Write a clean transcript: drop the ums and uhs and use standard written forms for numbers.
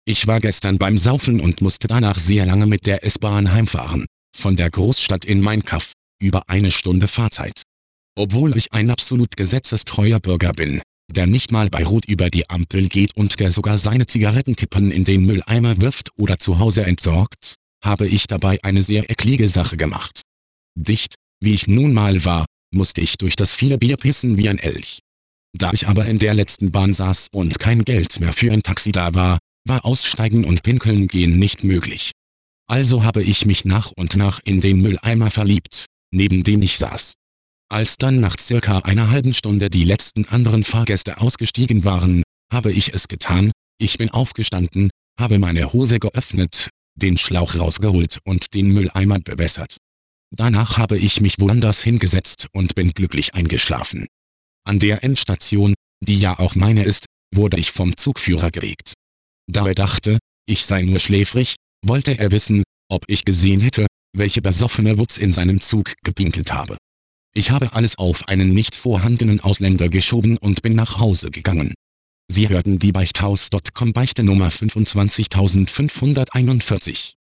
Ich war gestern beim Saufen und musste danach sehr lange mit der S-Bahn heimfahren. Von der Großstadt in mein Kaff. Über eine Stunde Fahrzeit. Obwohl ich ein absolut gesetzestreuer Bürger bin, der nicht mal bei Rot über die Ampel geht und der sogar seine Zigarettenkippen in den Mülleimer wirft oder zu Hause entsorgt, habe ich dabei eine sehr eklige Sache gemacht. Dicht, wie ich nun mal war, musste ich durch das viele Bier pissen wie ein Elch. Da ich aber in der letzten Bahn saß und kein Geld mehr für ein Taxi da war Aussteigen und pinkeln gehen nicht möglich. Also habe ich mich nach und nach in den Mülleimer verliebt, neben dem ich saß. Als dann nach circa einer halben Stunde die letzten anderen Fahrgäste ausgestiegen waren, habe ich es getan, ich bin aufgestanden, habe meine Hose geöffnet, den Schlauch rausgeholt und den Mülleimer bewässert. Danach habe ich mich woanders hingesetzt und bin glücklich eingeschlafen. An der Endstation, die ja auch meine ist, wurde ich vom Zugführer geweckt. Da er dachte, ich sei nur schläfrig, wollte er wissen, ob ich gesehen hätte, welche besoffene Wutz in seinem Zug gepinkelt habe. Ich habe alles auf einen nicht vorhandenen Ausländer geschoben und bin nach Hause gegangen. Sie hörten die Beichthaus.com Beichte Nummer 25541.